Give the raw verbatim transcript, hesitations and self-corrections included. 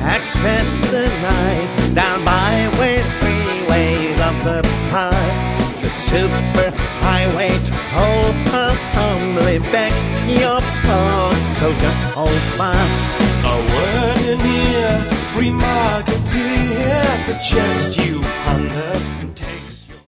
access denied. Down byways, freeways of the past, the superhighway toll pass humbly begs your pause. So just hold fast. A word in ear, free marketeer, suggest you ponder